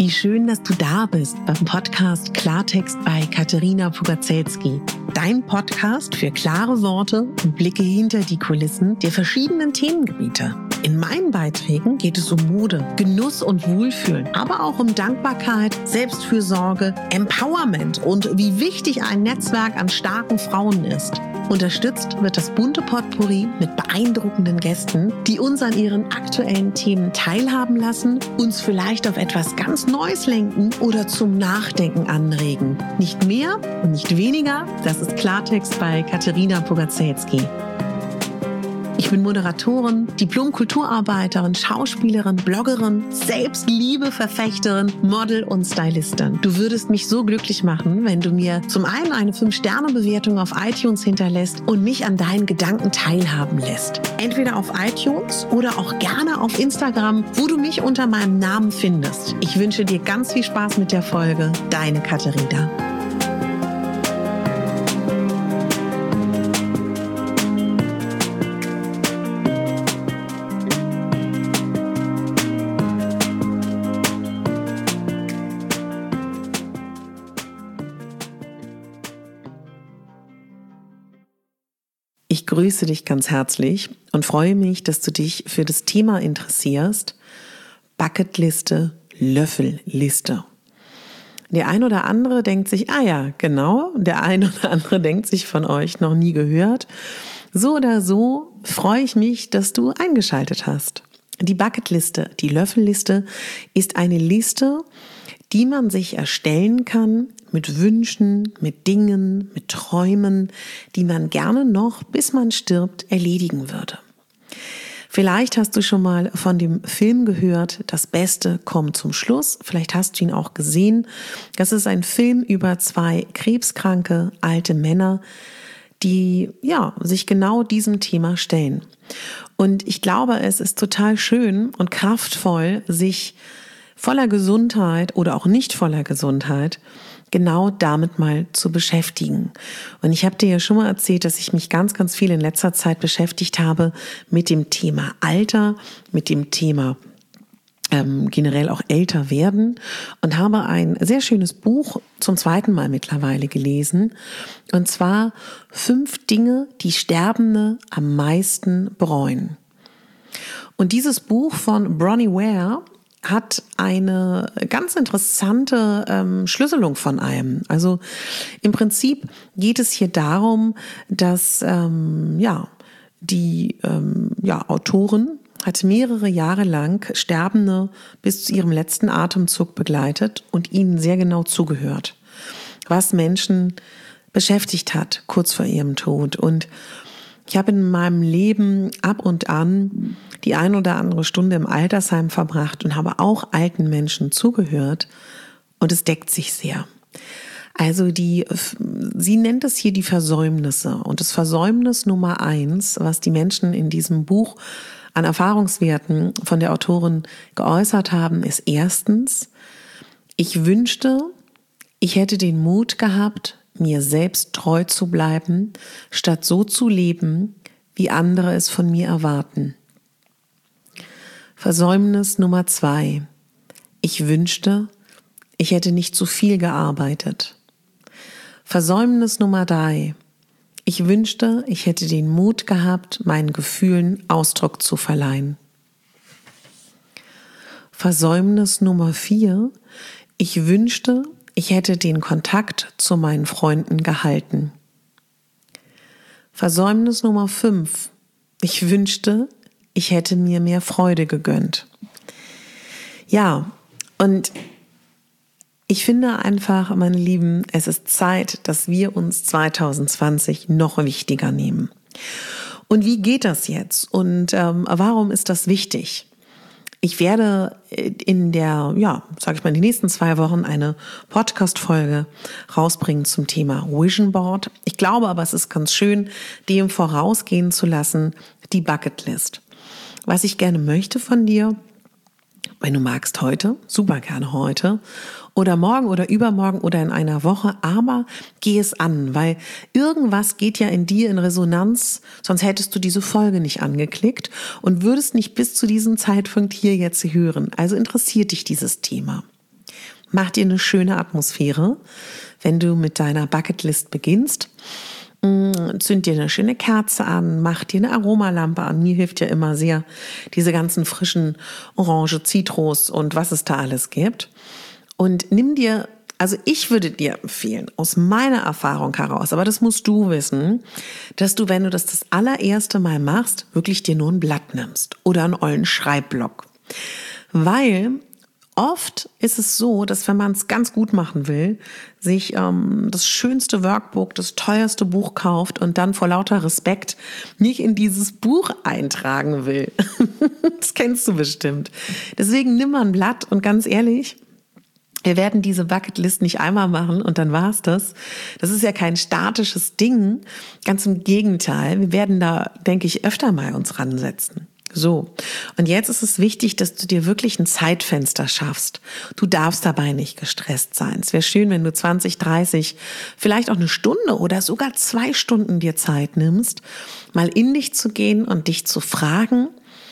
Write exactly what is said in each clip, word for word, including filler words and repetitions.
Wie schön, dass du da bist beim Podcast Klartext bei Katerina Pugacelski. Dein Podcast für klare Worte und Blicke hinter die Kulissen der verschiedenen Themengebiete. In meinen Beiträgen geht es um Mode, Genuss und Wohlfühlen, aber auch um Dankbarkeit, Selbstfürsorge, Empowerment und wie wichtig ein Netzwerk an starken Frauen ist. Unterstützt wird das bunte Potpourri mit beeindruckenden Gästen, die uns an ihren aktuellen Themen teilhaben lassen, uns vielleicht auf etwas ganz Neues lenken oder zum Nachdenken anregen. Nicht mehr und nicht weniger, das ist Klartext bei Katerina Pugacelski. Ich bin Moderatorin, Diplom-Kulturarbeiterin, Schauspielerin, Bloggerin, Selbstliebe-Verfechterin, Model und Stylistin. Du würdest mich so glücklich machen, wenn du mir zum einen eine fünf Sterne Bewertung auf iTunes hinterlässt und mich an deinen Gedanken teilhaben lässt. Entweder auf iTunes oder auch gerne auf Instagram, wo du mich unter meinem Namen findest. Ich wünsche dir ganz viel Spaß mit der Folge. Deine Katerina. Ich grüße dich ganz herzlich und freue mich, dass du dich für das Thema interessierst. Bucketliste, Löffelliste. Der ein oder andere denkt sich, ah ja, genau, der ein oder andere denkt sich von euch noch nie gehört. So oder so freue ich mich, dass du eingeschaltet hast. Die Bucketliste, die Löffelliste ist eine Liste, die man sich erstellen kann mit Wünschen, mit Dingen, mit Träumen, die man gerne noch, bis man stirbt, erledigen würde. Vielleicht hast du schon mal von dem Film gehört, Das Beste kommt zum Schluss. Vielleicht hast du ihn auch gesehen. Das ist ein Film über zwei krebskranke alte Männer, die ja sich genau diesem Thema stellen. Und ich glaube, es ist total schön und kraftvoll, sich voller Gesundheit oder auch nicht voller Gesundheit genau damit mal zu beschäftigen. Und ich habe dir ja schon mal erzählt, dass ich mich ganz, ganz viel in letzter Zeit beschäftigt habe mit dem Thema Alter, mit dem Thema ähm, generell auch älter werden und habe ein sehr schönes Buch zum zweiten Mal mittlerweile gelesen. Und zwar Fünf Dinge, die Sterbende am meisten bereuen. Und dieses Buch von Bronnie Ware hat eine ganz interessante ähm, Schlüsselung von einem. Also im Prinzip geht es hier darum, dass ähm, ja die ähm, ja, Autorin hat mehrere Jahre lang Sterbende bis zu ihrem letzten Atemzug begleitet und ihnen sehr genau zugehört, was Menschen beschäftigt hat kurz vor ihrem Tod. Und ich habe in meinem Leben ab und an die ein oder andere Stunde im Altersheim verbracht und habe auch alten Menschen zugehört und es deckt sich sehr. Also die, sie nennt es hier die Versäumnisse und das Versäumnis Nummer eins, was die Menschen in diesem Buch an Erfahrungswerten von der Autorin geäußert haben, ist erstens, ich wünschte, ich hätte den Mut gehabt, mir selbst treu zu bleiben, statt so zu leben, wie andere es von mir erwarten. Versäumnis Nummer zwei. Ich wünschte, ich hätte nicht zu viel gearbeitet. Versäumnis Nummer drei. Ich wünschte, ich hätte den Mut gehabt, meinen Gefühlen Ausdruck zu verleihen. Versäumnis Nummer vier. Ich wünschte, ich hätte den Kontakt zu meinen Freunden gehalten. Versäumnis Nummer fünf. Ich wünschte, ich hätte mir mehr Freude gegönnt. Ja, und ich finde einfach, meine Lieben, es ist Zeit, dass wir uns zwanzig zwanzig noch wichtiger nehmen. Und wie geht das jetzt? Und ähm, warum ist das wichtig? Ich werde in der, ja, sag ich mal, in den nächsten zwei Wochen eine Podcast-Folge rausbringen zum Thema Vision Board. Ich glaube aber, es ist ganz schön, dem vorausgehen zu lassen, die Bucketlist. Was ich gerne möchte von dir, wenn du magst heute, super gerne heute oder morgen oder übermorgen oder in einer Woche, aber geh es an, weil irgendwas geht ja in dir in Resonanz, sonst hättest du diese Folge nicht angeklickt und würdest nicht bis zu diesem Zeitpunkt hier jetzt hören. Also interessiert dich dieses Thema. Mach dir eine schöne Atmosphäre, wenn du mit deiner Bucketlist beginnst. Zünd dir eine schöne Kerze an, mach dir eine Aromalampe an. Mir hilft ja immer sehr diese ganzen frischen Orange, Zitrus und was es da alles gibt. Und nimm dir, also ich würde dir empfehlen, aus meiner Erfahrung heraus, aber das musst du wissen, dass du, wenn du das das allererste Mal machst, wirklich dir nur ein Blatt nimmst oder einen ollen Schreibblock. Weil oft ist es so, dass wenn man es ganz gut machen will, sich ähm, das schönste Workbook, das teuerste Buch kauft und dann vor lauter Respekt nicht in dieses Buch eintragen will. Das kennst du bestimmt. Deswegen nimm mal ein Blatt und ganz ehrlich, wir werden diese Bucketlist nicht einmal machen und dann war's das. Das ist ja kein statisches Ding. Ganz im Gegenteil. Wir werden da, denke ich, öfter mal uns ransetzen. So. Und jetzt ist es wichtig, dass du dir wirklich ein Zeitfenster schaffst. Du darfst dabei nicht gestresst sein. Es wäre schön, wenn du zwanzig, dreißig, vielleicht auch eine Stunde oder sogar zwei Stunden dir Zeit nimmst, mal in dich zu gehen und dich zu fragen,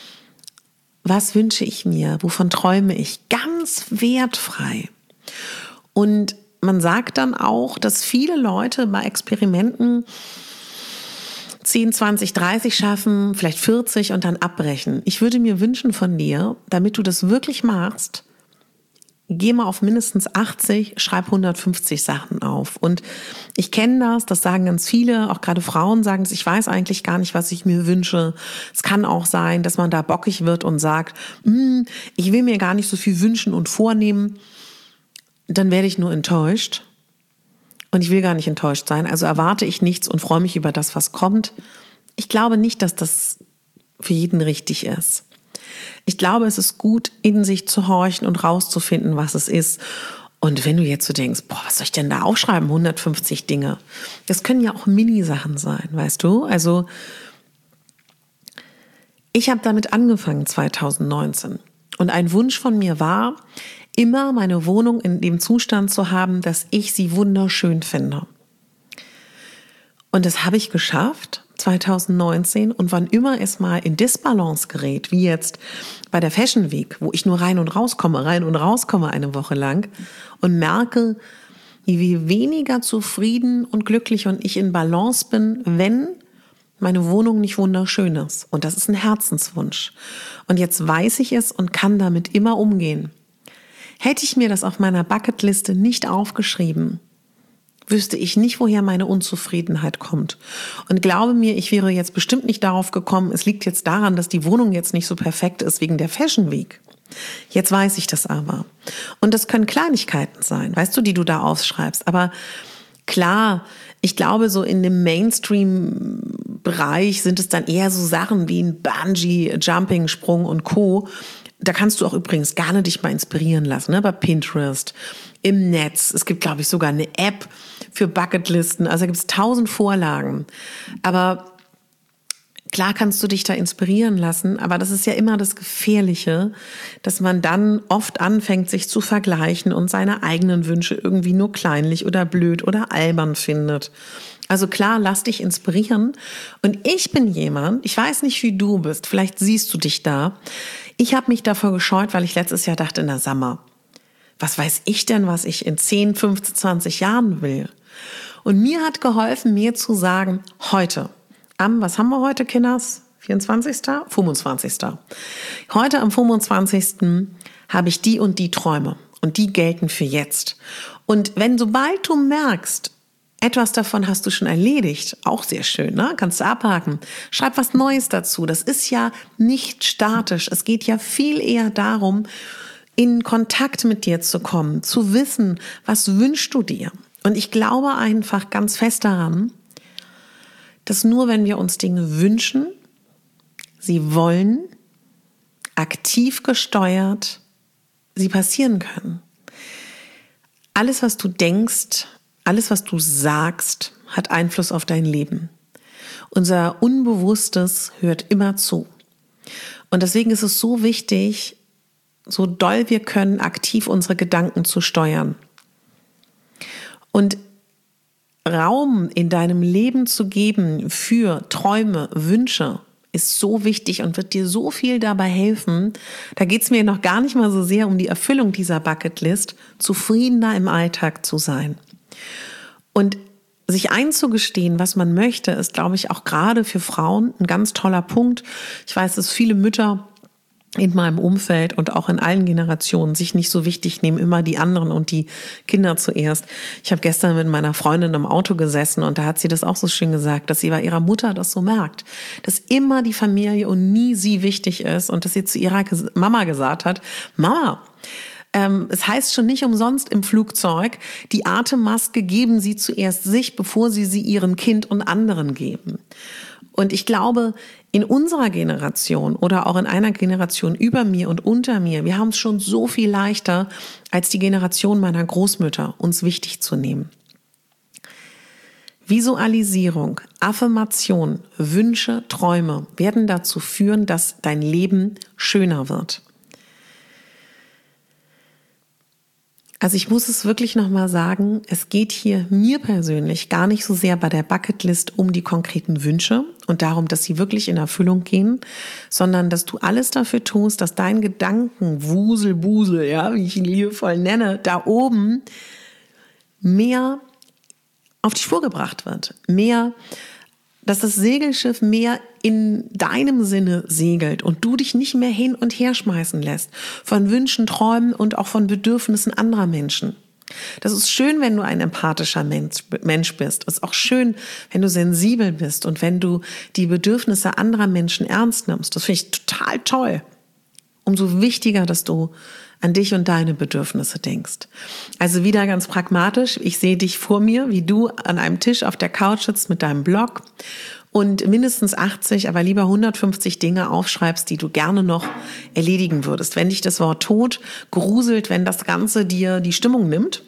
was wünsche ich mir? Wovon träume ich? Ganz wertfrei. Und man sagt dann auch, dass viele Leute bei Experimenten zehn, zwanzig, dreißig schaffen, vielleicht vierzig und dann abbrechen. Ich würde mir wünschen von dir, damit du das wirklich machst, geh mal auf mindestens achtzig, schreib hundertfünfzig Sachen auf. Und ich kenne das, das sagen ganz viele, auch gerade Frauen sagen es, ich weiß eigentlich gar nicht, was ich mir wünsche. Es kann auch sein, dass man da bockig wird und sagt, ich will mir gar nicht so viel wünschen und vornehmen. Dann werde ich nur enttäuscht. Und ich will gar nicht enttäuscht sein, also erwarte ich nichts und freue mich über das, was kommt. Ich glaube nicht, dass das für jeden richtig ist. Ich glaube, es ist gut, in sich zu horchen und rauszufinden, was es ist. Und wenn du jetzt so denkst, boah, was soll ich denn da aufschreiben, hundertfünfzig Dinge? Das können ja auch Mini-Sachen sein, weißt du? Also ich habe damit angefangen zweitausendneunzehn und ein Wunsch von mir war, immer meine Wohnung in dem Zustand zu haben, dass ich sie wunderschön finde. Und das habe ich geschafft, zweitausendneunzehn. Und wann immer es mal in Disbalance gerät, wie jetzt bei der Fashion Week, wo ich nur rein und rauskomme, rein und rauskomme eine Woche lang und merke, wie weniger zufrieden und glücklich und ich in Balance bin, wenn meine Wohnung nicht wunderschön ist. Und das ist ein Herzenswunsch. Und jetzt weiß ich es und kann damit immer umgehen. Hätte ich mir das auf meiner Bucketliste nicht aufgeschrieben, wüsste ich nicht, woher meine Unzufriedenheit kommt. Und glaube mir, ich wäre jetzt bestimmt nicht darauf gekommen, es liegt jetzt daran, dass die Wohnung jetzt nicht so perfekt ist wegen der Fashion Week. Jetzt weiß ich das aber. Und das können Kleinigkeiten sein, weißt du, die du da aufschreibst. Aber klar, ich glaube, so in dem Mainstream-Bereich sind es dann eher so Sachen wie ein Bungee, Jumping, Sprung und Co., Da kannst du auch übrigens gerne dich mal inspirieren lassen, ne? Bei Pinterest, im Netz. Es gibt, glaube ich, sogar eine App für Bucketlisten. Also da gibt es tausend Vorlagen. Aber klar kannst du dich da inspirieren lassen. Aber das ist ja immer das Gefährliche, dass man dann oft anfängt, sich zu vergleichen und seine eigenen Wünsche irgendwie nur kleinlich oder blöd oder albern findet. Also klar, lass dich inspirieren. Und ich bin jemand, ich weiß nicht, wie du bist, vielleicht siehst du dich da. Ich habe mich davor gescheut, weil ich letztes Jahr dachte, na Sommer, was weiß ich denn, was ich in zehn, fünfzehn, zwanzig Jahren will? Und mir hat geholfen, mir zu sagen, heute, am, was haben wir heute, Kinders? vierundzwanzigsten fünfundzwanzigsten Heute am fünfundzwanzigsten habe ich die und die Träume und die gelten für jetzt. Und wenn, sobald du merkst, etwas davon hast du schon erledigt, auch sehr schön, ne? Kannst du abhaken. Schreib was Neues dazu. Das ist ja nicht statisch. Es geht ja viel eher darum, in Kontakt mit dir zu kommen, zu wissen, was wünschst du dir? Und ich glaube einfach ganz fest daran, dass nur wenn wir uns Dinge wünschen, sie wollen, aktiv gesteuert, sie passieren können. Alles, was du denkst, alles, was du sagst, hat Einfluss auf dein Leben. Unser Unbewusstes hört immer zu. Und deswegen ist es so wichtig, so doll wir können, aktiv unsere Gedanken zu steuern. Und Raum in deinem Leben zu geben für Träume, Wünsche, ist so wichtig und wird dir so viel dabei helfen. Da geht es mir noch gar nicht mal so sehr um die Erfüllung dieser Bucketlist, zufriedener im Alltag zu sein. Und sich einzugestehen, was man möchte, ist, glaube ich, auch gerade für Frauen ein ganz toller Punkt. Ich weiß, dass viele Mütter in meinem Umfeld und auch in allen Generationen sich nicht so wichtig nehmen, immer die anderen und die Kinder zuerst. Ich habe gestern mit meiner Freundin im Auto gesessen und da hat sie das auch so schön gesagt, dass sie bei ihrer Mutter das so merkt, dass immer die Familie und nie sie wichtig ist und dass sie zu ihrer Mama gesagt hat, Mama, ähm, es heißt schon nicht umsonst im Flugzeug, die Atemmaske geben Sie zuerst sich, bevor Sie sie Ihrem Kind und anderen geben. Und ich glaube, in unserer Generation oder auch in einer Generation über mir und unter mir, wir haben es schon so viel leichter als die Generation meiner Großmütter, uns wichtig zu nehmen. Visualisierung, Affirmation, Wünsche, Träume werden dazu führen, dass dein Leben schöner wird. Also ich muss es wirklich nochmal sagen, es geht hier mir persönlich gar nicht so sehr bei der Bucketlist um die konkreten Wünsche und darum, dass sie wirklich in Erfüllung gehen, sondern dass du alles dafür tust, dass dein Gedankenwuselbusel, ja, wie ich ihn liebevoll nenne, da oben mehr auf die Spur gebracht wird, mehr, dass das Segelschiff mehr in deinem Sinne segelt und du dich nicht mehr hin und her schmeißen lässt von Wünschen, Träumen und auch von Bedürfnissen anderer Menschen. Das ist schön, wenn du ein empathischer Mensch, Mensch bist. Es ist auch schön, wenn du sensibel bist und wenn du die Bedürfnisse anderer Menschen ernst nimmst. Das finde ich total toll. Umso wichtiger, dass du an dich und deine Bedürfnisse denkst. Also wieder ganz pragmatisch. Ich sehe dich vor mir, wie du an einem Tisch auf der Couch sitzt mit deinem Blog und mindestens achtzig, aber lieber hundertfünfzig Dinge aufschreibst, die du gerne noch erledigen würdest. Wenn dich das Wort Tod gruselt, wenn das Ganze dir die Stimmung nimmt,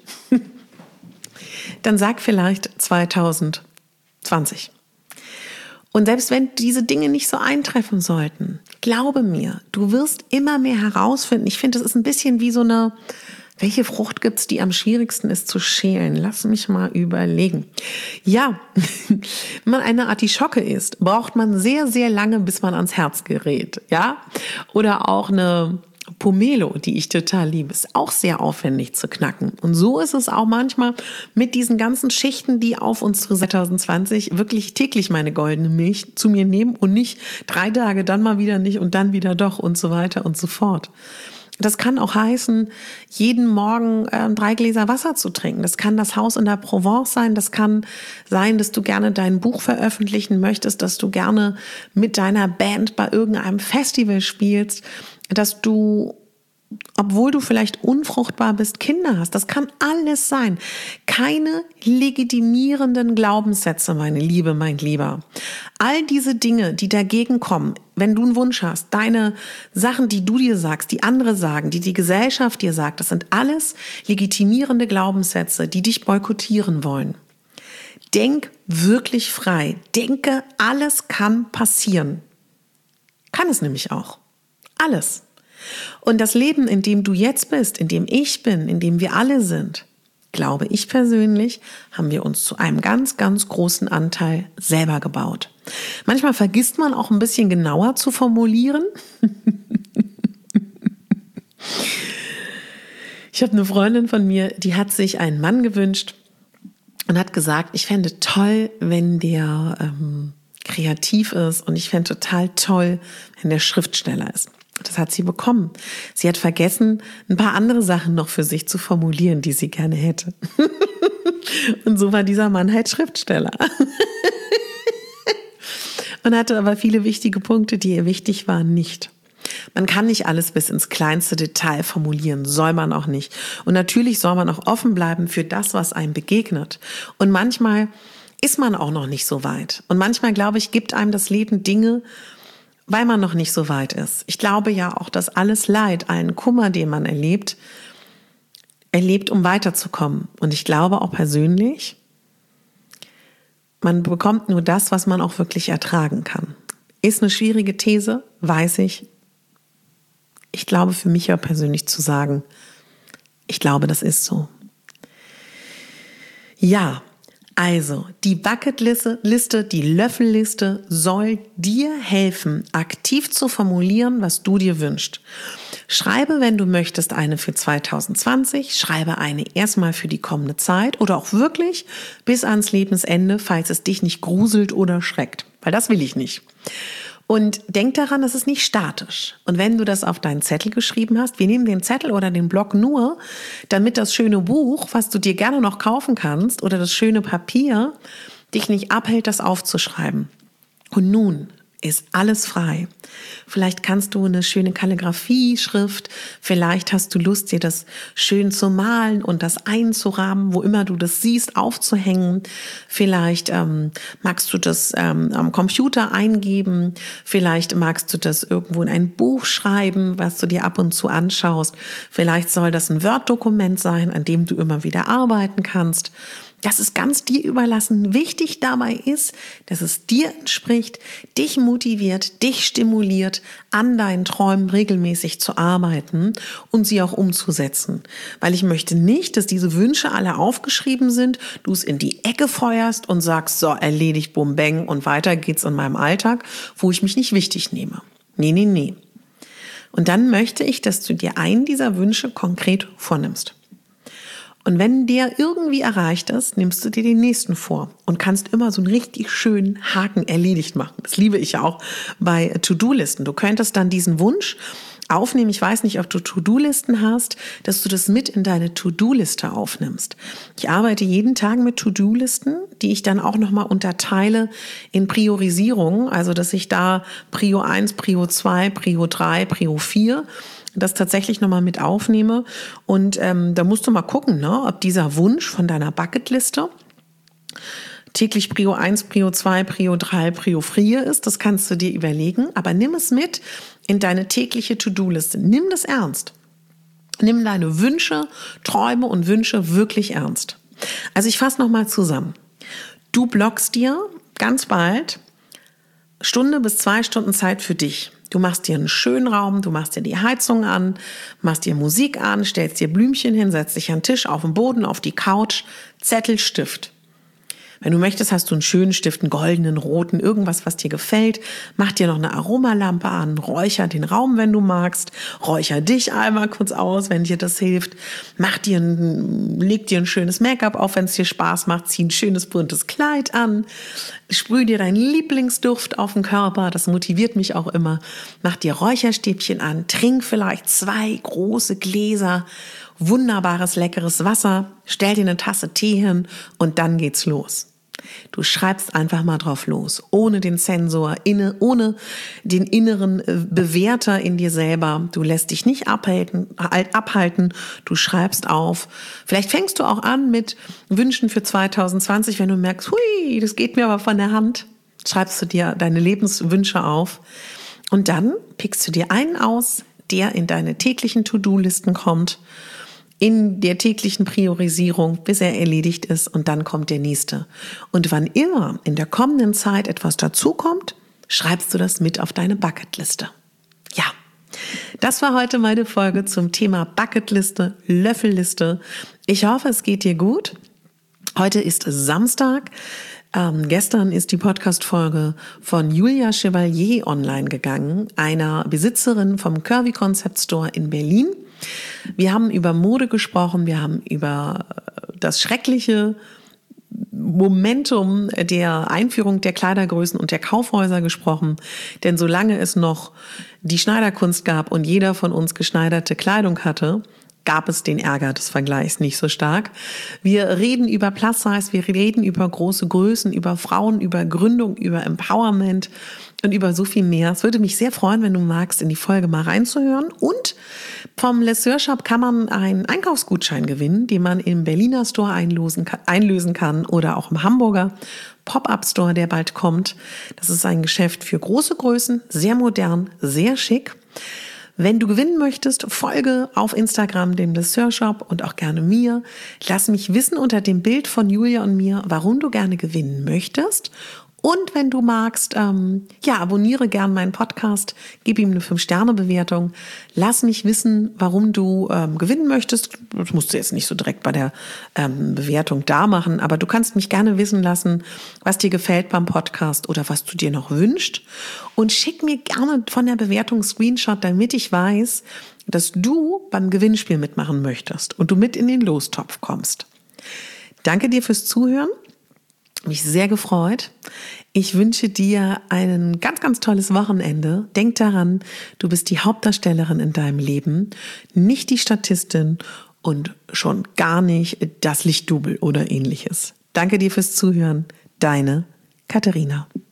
dann sag vielleicht zwanzig zwanzig. Und selbst wenn diese Dinge nicht so eintreffen sollten, glaube mir, du wirst immer mehr herausfinden. Ich finde, das ist ein bisschen wie so eine, welche Frucht gibt's, die am schwierigsten ist zu schälen? Lass mich mal überlegen. Ja, wenn man eine Artischocke isst, braucht man sehr, sehr lange, bis man ans Herz gerät. Ja, oder auch eine Pomelo, die ich total liebe, ist auch sehr aufwendig zu knacken. Und so ist es auch manchmal mit diesen ganzen Schichten, die auf uns zwanzig zwanzig wirklich täglich meine goldene Milch zu mir nehmen und nicht drei Tage, dann mal wieder nicht und dann wieder doch und so weiter und so fort. Das kann auch heißen, jeden Morgen äh, drei Gläser Wasser zu trinken. Das kann das Haus in der Provence sein. Das kann sein, dass du gerne dein Buch veröffentlichen möchtest, dass du gerne mit deiner Band bei irgendeinem Festival spielst, dass du, obwohl du vielleicht unfruchtbar bist, Kinder hast. Das kann alles sein. Keine legitimierenden Glaubenssätze, meine Liebe, mein Lieber. All diese Dinge, die dagegen kommen, wenn du einen Wunsch hast, deine Sachen, die du dir sagst, die andere sagen, die die Gesellschaft dir sagt, das sind alles legitimierende Glaubenssätze, die dich boykottieren wollen. Denk wirklich frei. Denke, alles kann passieren. Kann es nämlich auch. Alles. Und das Leben, in dem du jetzt bist, in dem ich bin, in dem wir alle sind, glaube ich persönlich, haben wir uns zu einem ganz, ganz großen Anteil selber gebaut. Manchmal vergisst man auch ein bisschen genauer zu formulieren. Ich habe eine Freundin von mir, die hat sich einen Mann gewünscht und hat gesagt, ich fände toll, wenn der ähm, kreativ ist und ich fände total toll, wenn der Schriftsteller ist. Das hat sie bekommen. Sie hat vergessen, ein paar andere Sachen noch für sich zu formulieren, die sie gerne hätte. Und so war dieser Mann halt Schriftsteller. Und hatte aber viele wichtige Punkte, die ihr wichtig waren, nicht. Man kann nicht alles bis ins kleinste Detail formulieren, soll man auch nicht. Und natürlich soll man auch offen bleiben für das, was einem begegnet. Und manchmal ist man auch noch nicht so weit. Und manchmal, glaube ich, gibt einem das Leben Dinge, weil man noch nicht so weit ist. Ich glaube ja auch, dass alles Leid, allen Kummer, den man erlebt, erlebt, um weiterzukommen. Und ich glaube auch persönlich, man bekommt nur das, was man auch wirklich ertragen kann. Ist eine schwierige These, weiß ich. Ich glaube für mich ja persönlich zu sagen, ich glaube, das ist so. Ja, Also, die Bucketliste, Liste, die Löffelliste soll dir helfen, aktiv zu formulieren, was du dir wünschst. Schreibe, wenn du möchtest, eine für zwanzig zwanzig, schreibe eine erstmal für die kommende Zeit oder auch wirklich bis ans Lebensende, falls es dich nicht gruselt oder schreckt, weil das will ich nicht. Und denk daran, das ist nicht statisch. Und wenn du das auf deinen Zettel geschrieben hast, wir nehmen den Zettel oder den Block nur, damit das schöne Buch, was du dir gerne noch kaufen kannst, oder das schöne Papier, dich nicht abhält, das aufzuschreiben. Und nun ist alles frei. Vielleicht kannst du eine schöne Kalligrafie-Schrift, vielleicht hast du Lust, dir das schön zu malen und das einzurahmen, wo immer du das siehst, aufzuhängen. Vielleicht ähm, magst du das ähm, am Computer eingeben, vielleicht magst du das irgendwo in ein Buch schreiben, was du dir ab und zu anschaust. Vielleicht soll das ein Word-Dokument sein, an dem du immer wieder arbeiten kannst. Das ist ganz dir überlassen. Wichtig dabei ist, dass es dir entspricht, dich motiviert, dich stimuliert, an deinen Träumen regelmäßig zu arbeiten und sie auch umzusetzen. Weil ich möchte nicht, dass diese Wünsche alle aufgeschrieben sind, du es in die Ecke feuerst und sagst, so, erledigt, bum, bang und weiter geht's in meinem Alltag, wo ich mich nicht wichtig nehme. Nee, nee, nee. Und dann möchte ich, dass du dir einen dieser Wünsche konkret vornimmst. Und wenn der irgendwie erreicht ist, nimmst du dir den nächsten vor und kannst immer so einen richtig schönen Haken erledigt machen. Das liebe ich ja auch bei To-Do-Listen. Du könntest dann diesen Wunsch aufnehmen, ich weiß nicht, ob du To-Do-Listen hast, dass du das mit in deine To-Do-Liste aufnimmst. Ich arbeite jeden Tag mit To-Do-Listen, die ich dann auch nochmal unterteile in Priorisierung, also dass ich da Prio eins, Prio zwei, Prio drei, Prio vier das tatsächlich nochmal mit aufnehme. Und ähm, da musst du mal gucken, ne, ob dieser Wunsch von deiner Bucketliste täglich Prio eins, Prio zwei, Prio drei, Prio vier ist. Das kannst du dir überlegen. Aber nimm es mit in deine tägliche To-Do-Liste. Nimm das ernst. Nimm deine Wünsche, Träume und Wünsche wirklich ernst. Also ich fasse nochmal zusammen. Du blockst dir ganz bald Stunde bis zwei Stunden Zeit für dich. Du machst dir einen schönen Raum, du machst dir die Heizung an, machst dir Musik an, stellst dir Blümchen hin, setzt dich an den Tisch, auf den Boden, auf die Couch, Zettel, Stift. Wenn du möchtest, hast du einen schönen Stift, einen goldenen, roten, irgendwas, was dir gefällt. Mach dir noch eine Aromalampe an, räucher den Raum, wenn du magst. Räucher dich einmal kurz aus, wenn dir das hilft. Mach dir ein, leg dir ein schönes Make-up auf, wenn es dir Spaß macht. Zieh ein schönes, buntes Kleid an. Sprüh dir deinen Lieblingsduft auf den Körper. Das motiviert mich auch immer. Mach dir Räucherstäbchen an. Trink vielleicht zwei große Gläser wunderbares, leckeres Wasser. Stell dir eine Tasse Tee hin und dann geht's los. Du schreibst einfach mal drauf los, ohne den Zensor, inne, ohne den inneren Bewerter in dir selber. Du lässt dich nicht abhalten, abhalten, du schreibst auf. Vielleicht fängst du auch an mit Wünschen für zwanzig zwanzig, wenn du merkst, hui, das geht mir aber von der Hand. Schreibst du dir deine Lebenswünsche auf und dann pickst du dir einen aus, der in deine täglichen To-Do-Listen kommt, in der täglichen Priorisierung, bis er erledigt ist und dann kommt der nächste. Und wann immer in der kommenden Zeit etwas dazukommt, schreibst du das mit auf deine Bucketliste. Ja, das war heute meine Folge zum Thema Bucketliste, Löffelliste. Ich hoffe, es geht dir gut. Heute ist Samstag. Ähm, gestern ist die Podcast-Folge von Julia Chevalier online gegangen, einer Besitzerin vom Curvy Concept Store in Berlin. Wir haben über Mode gesprochen, wir haben über das schreckliche Momentum der Einführung der Kleidergrößen und der Kaufhäuser gesprochen. Denn solange es noch die Schneiderkunst gab und jeder von uns geschneiderte Kleidung hatte, gab es den Ärger des Vergleichs nicht so stark. Wir reden über Plus Size, wir reden über große Größen, über Frauen, über Gründung, über Empowerment und über so viel mehr. Es würde mich sehr freuen, wenn du magst, in die Folge mal reinzuhören. Und vom Lesseur Shop kann man einen Einkaufsgutschein gewinnen, den man im Berliner Store einlösen kann, einlösen kann oder auch im Hamburger Pop-up Store, der bald kommt. Das ist ein Geschäft für große Größen, sehr modern, sehr schick. Wenn du gewinnen möchtest, folge auf Instagram dem Lesseur Shop und auch gerne mir. Lass mich wissen unter dem Bild von Julia und mir, warum du gerne gewinnen möchtest. Und wenn du magst, ähm, ja, abonniere gern meinen Podcast, gib ihm eine fünf Sterne Bewertung, lass mich wissen, warum du ähm, gewinnen möchtest. Das musst du jetzt nicht so direkt bei der ähm, Bewertung da machen, aber du kannst mich gerne wissen lassen, was dir gefällt beim Podcast oder was du dir noch wünschst. Und schick mir gerne von der Bewertung einen Screenshot, damit ich weiß, dass du beim Gewinnspiel mitmachen möchtest und du mit in den Lostopf kommst. Danke dir fürs Zuhören. Mich sehr gefreut. Ich wünsche dir ein ganz, ganz tolles Wochenende. Denk daran, du bist die Hauptdarstellerin in deinem Leben, nicht die Statistin und schon gar nicht das Lichtdouble oder ähnliches. Danke dir fürs Zuhören. Deine Katharina.